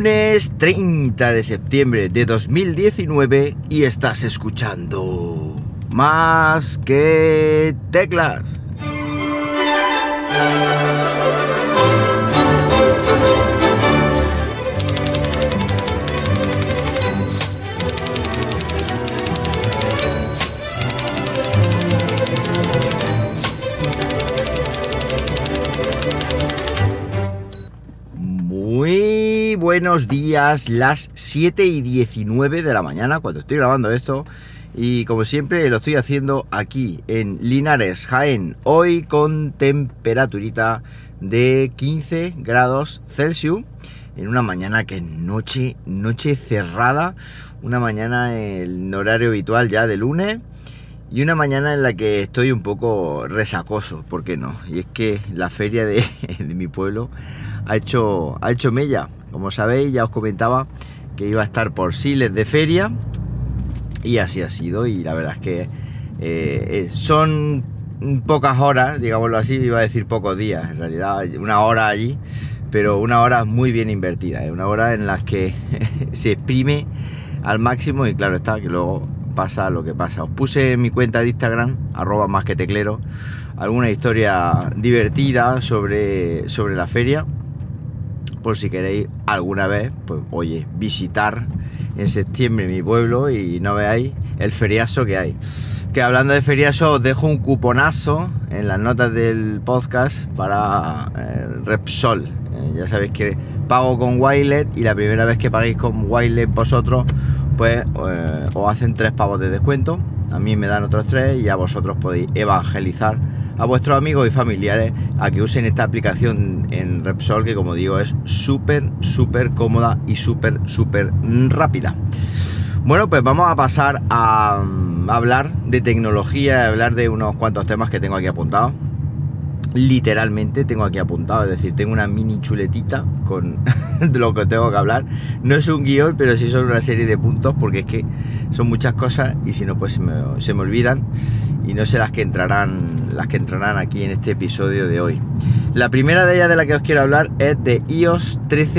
Lunes 30 de septiembre de 2019 y estás escuchando Más que Teclas. Muy buenos días, las 7:19 de la mañana cuando estoy grabando esto, y como siempre lo estoy haciendo aquí en Linares, Jaén, hoy con temperaturita de 15 grados Celsius, en una mañana que es noche cerrada, una mañana en horario habitual ya de lunes, y una mañana en la que estoy un poco resacoso, ¿por qué no? Y es que la feria de mi pueblo ha hecho mella. Como sabéis, ya os comentaba que iba a estar por Siles de feria, y así ha sido, y la verdad es que son pocas horas, digámoslo así, iba a decir pocos días, en realidad una hora allí, pero una hora muy bien invertida, una hora en la que se exprime al máximo, y claro está que luego pasa lo que pasa. Os puse en mi cuenta de Instagram, @másqueteclero, alguna historia divertida sobre la feria, por si queréis alguna vez, pues oye, visitar en septiembre mi pueblo y no veáis el feriazo que hay. Que hablando de feriazo, os dejo un cuponazo en las notas del podcast para Repsol. Ya sabéis que pago con Wilet, y la primera vez que paguéis con Wilet vosotros, pues os hacen 3 pavos de descuento. A mí me dan otros 3 y a vosotros podéis evangelizar a vuestros amigos y familiares a que usen esta aplicación en Repsol, que como digo es súper cómoda y súper rápida. Bueno, pues vamos a pasar a hablar de tecnología, a hablar de unos cuantos temas que tengo aquí apuntados. Literalmente tengo aquí apuntado, es decir, tengo una mini chuletita con de lo que tengo que hablar. No es un guión, pero sí son una serie de puntos, porque es que son muchas cosas y si no pues se me olvidan, y no sé las que entrarán aquí en este episodio de hoy. La primera de ellas de la que os quiero hablar es de iOS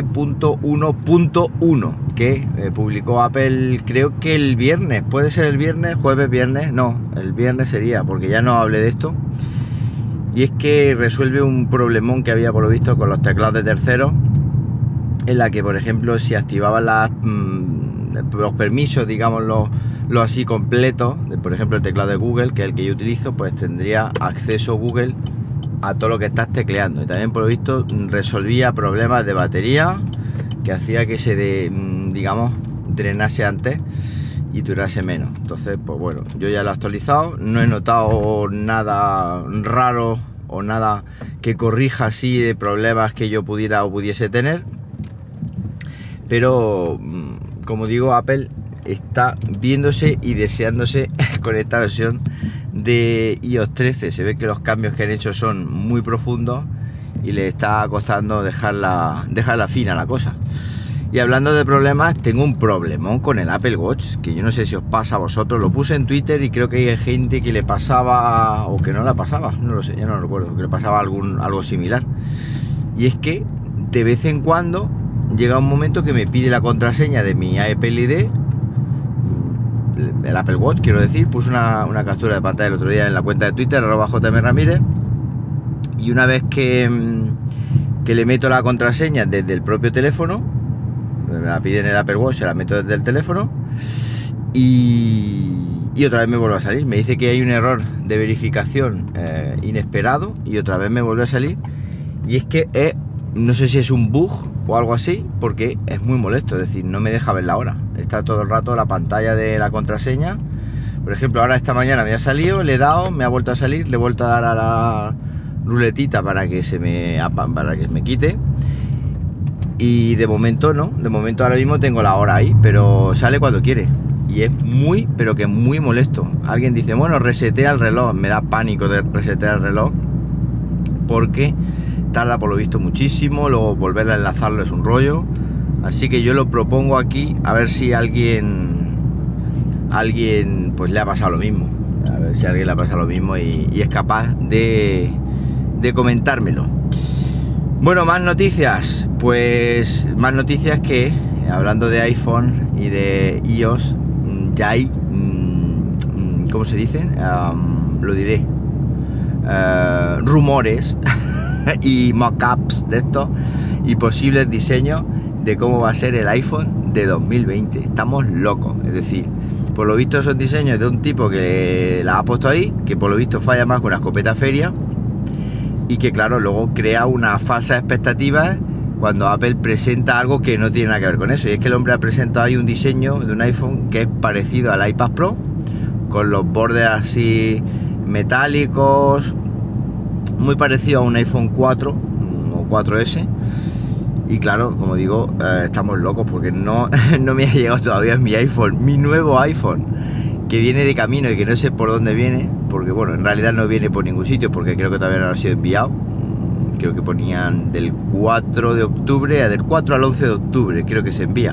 13.1.1 que publicó Apple, creo que el viernes, puede ser el viernes, jueves, viernes, no, el viernes sería, porque ya no hablé de esto. Y es que resuelve un problemón que había por lo visto con los teclados de terceros, en la que por ejemplo si activaban los permisos, digámoslo así, completos, por ejemplo el teclado de Google, que es el que yo utilizo, pues tendría acceso Google a todo lo que estás tecleando. Y también por lo visto resolvía problemas de batería, que hacía que se drenase antes y durase menos. Entonces pues bueno, yo ya lo he actualizado, no he notado nada raro o nada que corrija así de problemas que yo pudiera o pudiese tener, pero como digo, Apple está viéndose y deseándose con esta versión de iOS 13. Se ve que los cambios que han hecho son muy profundos y le está costando dejarla fina la cosa. Y hablando de problemas, tengo un problemón con el Apple Watch, que yo no sé si os pasa a vosotros. Lo puse en Twitter y creo que hay gente que le pasaba, o que no la pasaba, no lo sé, ya no lo recuerdo, que le pasaba algo similar. Y es que de vez en cuando llega un momento que me pide la contraseña de mi Apple ID, el Apple Watch quiero decir. Puse una captura de pantalla el otro día en la cuenta de Twitter, @jmramírez, y una vez que le meto la contraseña desde el propio teléfono, me la piden en el Apple Watch, se la meto desde el teléfono y otra vez me vuelve a salir. Me dice que hay un error de verificación inesperado, y otra vez me vuelve a salir. Y es que no sé si es un bug o algo así, porque es muy molesto, es decir, no me deja ver la hora. Está todo el rato la pantalla de la contraseña. Por ejemplo, ahora esta mañana me ha salido, le he dado, me ha vuelto a salir, le he vuelto a dar a la ruletita para que se me quite. Y de momento no, de momento ahora mismo tengo la hora ahí, pero sale cuando quiere. Y es muy, pero que muy molesto. Alguien dice, bueno, resetea el reloj. Me da pánico de resetear el reloj, porque tarda por lo visto muchísimo, luego volver a enlazarlo es un rollo. Así que yo lo propongo aquí, a ver si alguien pues le ha pasado lo mismo. A ver si a alguien le ha pasado lo mismo y es capaz de comentármelo. Bueno, más noticias. Pues más noticias que, hablando de iPhone y de iOS, ya hay, ¿cómo se dicen? Lo diré. Rumores y mock-ups de esto y posibles diseños de cómo va a ser el iPhone de 2020. Estamos locos. Es decir, por lo visto son diseños de un tipo que la ha puesto ahí, que por lo visto falla más con una escopeta feria y que claro, luego crea una falsa expectativa cuando Apple presenta algo que no tiene nada que ver con eso. Y es que el hombre ha presentado ahí un diseño de un iPhone que es parecido al iPad Pro, con los bordes así metálicos, muy parecido a un iPhone 4 o 4S. Y claro, como digo, estamos locos porque no me ha llegado todavía mi iPhone, mi nuevo iPhone, que viene de camino y que no sé por dónde viene, porque bueno, en realidad no viene por ningún sitio, porque creo que todavía no ha sido enviado. Creo que ponían del 4 de octubre, del 4 al 11 de octubre, creo que se envía.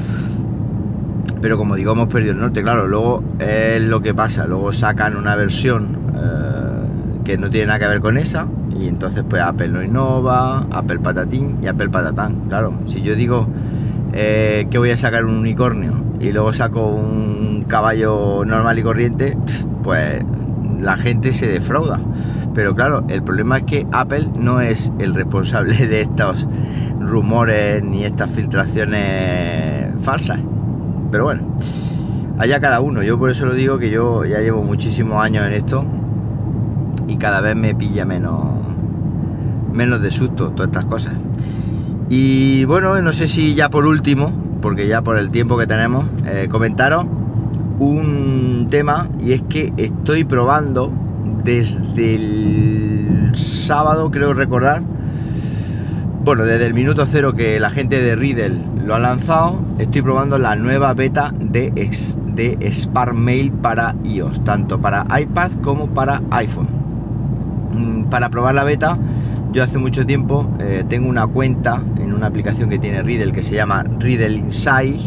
Pero como digo, hemos perdido el norte, claro, luego es lo que pasa, luego sacan una versión que no tiene nada que ver con esa, y entonces pues Apple no innova, Apple patatín y Apple patatán. Claro, si yo digo que voy a sacar un unicornio y luego saco un caballo normal y corriente, pues la gente se defrauda. Pero claro, el problema es que Apple no es el responsable de estos rumores ni estas filtraciones falsas. Pero bueno, allá cada uno. Yo por eso lo digo, que yo ya llevo muchísimos años en esto y cada vez me pilla menos de susto todas estas cosas. Y bueno, no sé si ya por último, porque ya por el tiempo que tenemos, comentaros un tema, y es que estoy probando desde el sábado, creo recordar, bueno, desde el minuto cero que la gente de Riddle lo ha lanzado, estoy probando la nueva beta de SparkMail para iOS, tanto para iPad como para iPhone. Para probar la beta, yo hace mucho tiempo tengo una cuenta en una aplicación que tiene Riddle que se llama Riddle Inside,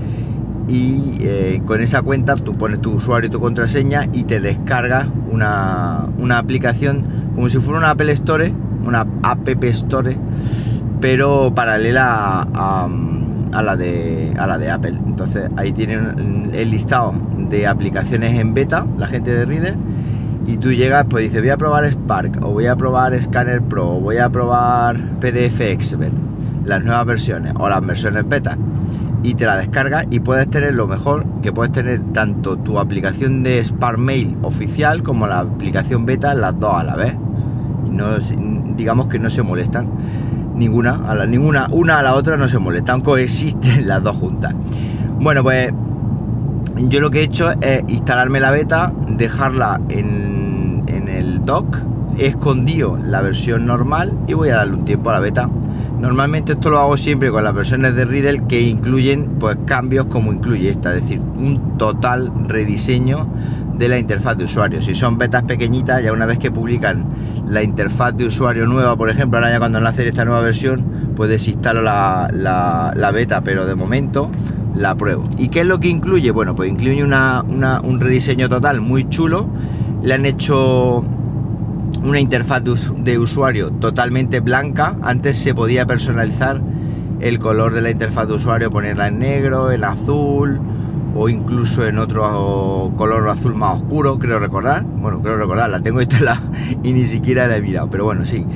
y con esa cuenta tú pones tu usuario y tu contraseña y te descargas una aplicación como si fuera una Apple Store, una App Store, pero paralela a la de Apple. Entonces ahí tienen el listado de aplicaciones en beta, la gente de Riddle, y tú llegas, pues dices, voy a probar Spark, o voy a probar Scanner Pro, o voy a probar PDF Expert, las nuevas versiones o las versiones beta, y te la descargas y puedes tener lo mejor, que puedes tener tanto tu aplicación de SparkMail oficial como la aplicación beta, las dos a la vez, y no, digamos que no se molestan una a la otra, no se molestan, coexisten las dos juntas. Bueno, pues yo lo que he hecho es instalarme la beta, dejarla en el dock, he escondido la versión normal y voy a darle un tiempo a la beta. Normalmente esto lo hago siempre con las versiones de Riddle que incluyen pues cambios como incluye esta, es decir, un total rediseño de la interfaz de usuario. Si son betas pequeñitas, ya una vez que publican la interfaz de usuario nueva, por ejemplo, ahora ya cuando lancen esta nueva versión, pues desinstalo la beta, pero de momento la pruebo. ¿Y qué es lo que incluye? Bueno, pues incluye un rediseño total muy chulo. Le han hecho una interfaz de usuario totalmente blanca. Antes se podía personalizar el color de la interfaz de usuario, ponerla en negro, en azul o incluso en otro color azul más oscuro, creo recordar, la tengo instalada y ni siquiera la he mirado, pero bueno, sí,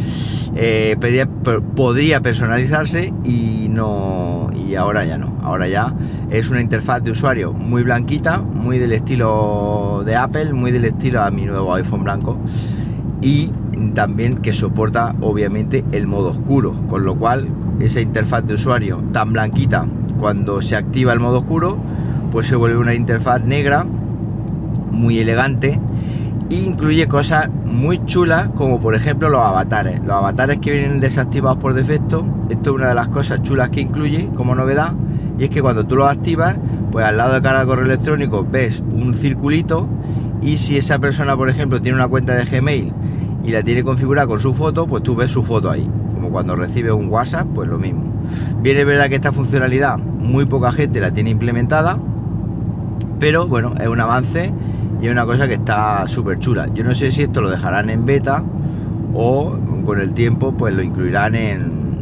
podría personalizarse y ahora ya no, ahora ya es una interfaz de usuario muy blanquita, muy del estilo de Apple, muy del estilo a mi nuevo iPhone blanco, y también que soporta obviamente el modo oscuro, con lo cual esa interfaz de usuario tan blanquita, cuando se activa el modo oscuro, pues se vuelve una interfaz negra muy elegante, e incluye cosas muy chulas como por ejemplo los avatares que vienen desactivados por defecto. Esto es una de las cosas chulas que incluye como novedad, y es que cuando tú los activas, pues al lado de cada correo electrónico ves un circulito, y si esa persona por ejemplo tiene una cuenta de Gmail y la tiene configurada con su foto, pues tú ves su foto ahí, como cuando recibes un WhatsApp, pues lo mismo. Bien, es verdad que esta funcionalidad muy poca gente la tiene implementada, pero bueno, es un avance y es una cosa que está súper chula. Yo no sé si esto lo dejarán en beta o con el tiempo pues lo incluirán en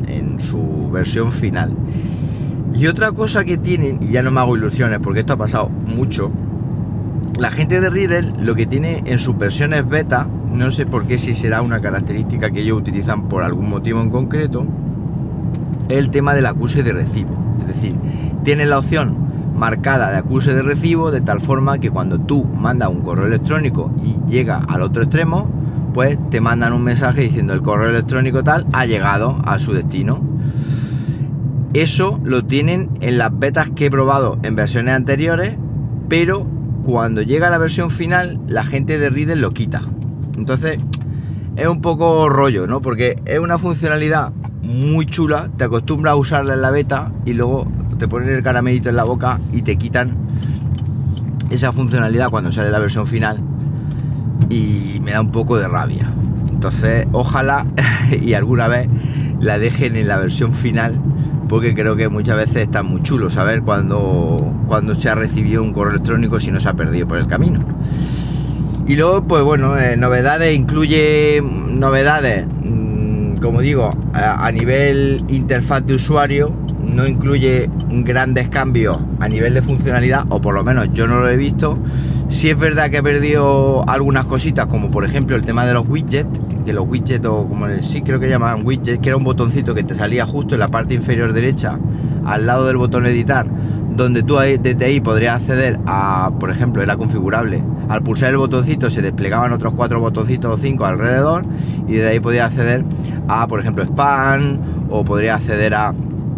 en su versión final. Y otra cosa que tienen, y ya no me hago ilusiones porque esto ha pasado mucho, la gente de Riddle lo que tiene en sus versiones beta, no sé por qué, si será una característica que ellos utilizan por algún motivo en concreto, es el tema del acuse de recibo. Es decir, tienen la opción marcada de acuse de recibo de tal forma que cuando tú mandas un correo electrónico y llega al otro extremo, pues te mandan un mensaje diciendo el correo electrónico tal ha llegado a su destino. Eso lo tienen en las betas que he probado en versiones anteriores, pero cuando llega la versión final la gente de Riddle lo quita. Entonces es un poco rollo, ¿no? Porque es una funcionalidad muy chula, te acostumbras a usarla en la beta y luego te ponen el caramelito en la boca y te quitan esa funcionalidad cuando sale la versión final, y me da un poco de rabia. Entonces ojalá y alguna vez la dejen en la versión final, porque creo que muchas veces está muy chulo saber cuando se ha recibido un correo electrónico si no se ha perdido por el camino. Y luego, pues bueno, novedades, incluye novedades, como digo, a nivel interfaz de usuario. No incluye grandes cambios a nivel de funcionalidad, o por lo menos yo no lo he visto. Sí es verdad que he perdido algunas cositas, como por ejemplo el tema de los widgets, que los widgets, o como sí creo que llamaban widgets, que era un botoncito que te salía justo en la parte inferior derecha, al lado del botón editar, donde tú desde ahí podrías acceder a, por ejemplo, era configurable, al pulsar el botoncito se desplegaban otros 4 botoncitos o 5 alrededor, y desde ahí podías acceder a, por ejemplo, spam, o podrías acceder a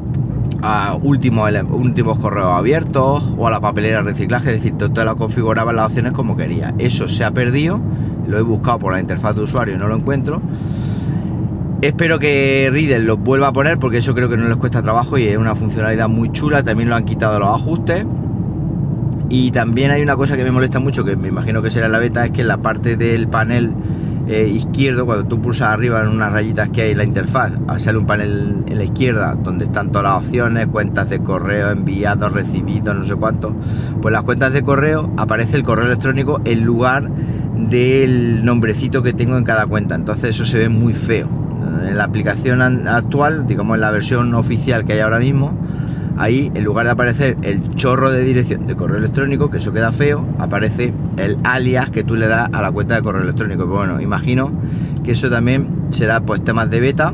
últimos correos abiertos, o a la papelera de reciclaje. Es decir, tú te lo configurabas las opciones como querías. Eso se ha perdido, lo he buscado por la interfaz de usuario y no lo encuentro. Espero que Riddle lo vuelva a poner, porque eso creo que no les cuesta trabajo y es una funcionalidad muy chula. También lo han quitado de los ajustes. Y también hay una cosa que me molesta mucho, que me imagino que será en la beta, es que en la parte del panel izquierdo, cuando tú pulsas arriba en unas rayitas que hay en la interfaz, sale un panel en la izquierda donde están todas las opciones, cuentas de correo, enviados, recibidos, no sé cuánto. Pues las cuentas de correo, aparece el correo electrónico en lugar del nombrecito que tengo en cada cuenta. Entonces eso se ve muy feo. En la aplicación actual, digamos en la versión oficial que hay ahora mismo, ahí en lugar de aparecer el chorro de dirección de correo electrónico, que eso queda feo, aparece el alias que tú le das a la cuenta de correo electrónico. Pero bueno, imagino que eso también será pues temas de beta.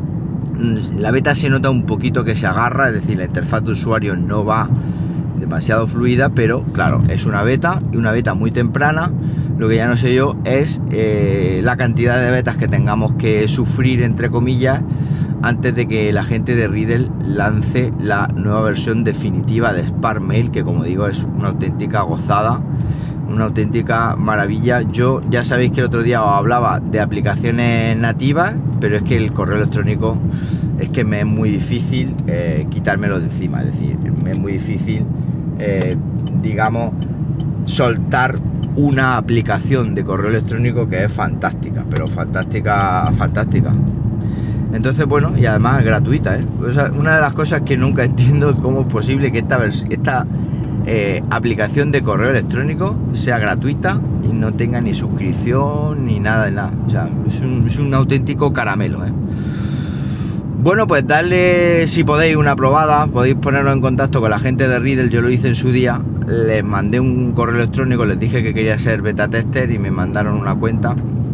La beta se nota un poquito que se agarra, es decir, la interfaz de usuario no va demasiado fluida, pero claro, es una beta, y una beta muy temprana. Lo que ya no sé yo es la cantidad de betas que tengamos que sufrir, entre comillas, antes de que la gente de Riddle lance la nueva versión definitiva de SparkMail, que como digo es una auténtica gozada, una auténtica maravilla. Yo ya sabéis que el otro día os hablaba de aplicaciones nativas, pero es que el correo electrónico es que me es muy difícil quitármelo de encima. Es decir, me es muy difícil, digamos, soltar una aplicación de correo electrónico que es fantástica, pero fantástica. Entonces, bueno, y además gratuita, ¿eh? O sea, una de las cosas que nunca entiendo es cómo es posible que esta aplicación de correo electrónico sea gratuita y no tenga ni suscripción ni nada de nada. O sea, es un auténtico caramelo, ¿eh? Bueno, pues darle, si podéis, una probada. Podéis poneros en contacto con la gente de Riddle. Yo lo hice en su día. Les mandé un correo electrónico, les dije que quería ser beta tester y me mandaron una cuenta.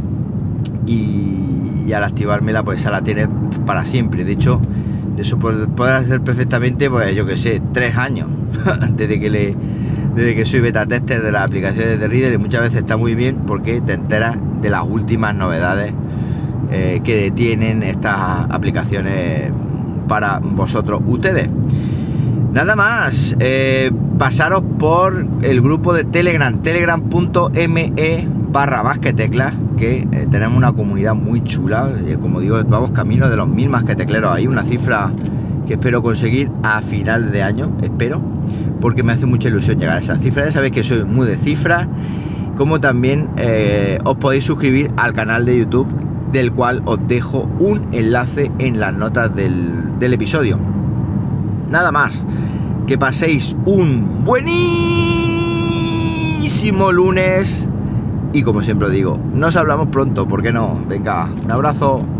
Y al activármela, pues esa la tiene para siempre. De hecho, de eso puede hacer perfectamente, pues yo que sé, 3 años desde que soy beta tester de las aplicaciones de Riddle. Y muchas veces está muy bien porque te enteras de las últimas novedades que tienen estas aplicaciones para vosotros, ustedes. Nada más, pasaros por el grupo de Telegram, telegram.me/masqueteclas, que tenemos una comunidad muy chula. Como digo, vamos camino de los 1000 masquetecleros. Hay una cifra que espero conseguir a final de año, espero, porque me hace mucha ilusión llegar a esa cifra. Ya sabéis que soy muy de cifras, como también os podéis suscribir al canal de YouTube, del cual os dejo un enlace en las notas del episodio. Nada más, que paséis un buenísimo lunes y, como siempre os digo, nos hablamos pronto, ¿por qué no? Venga, un abrazo.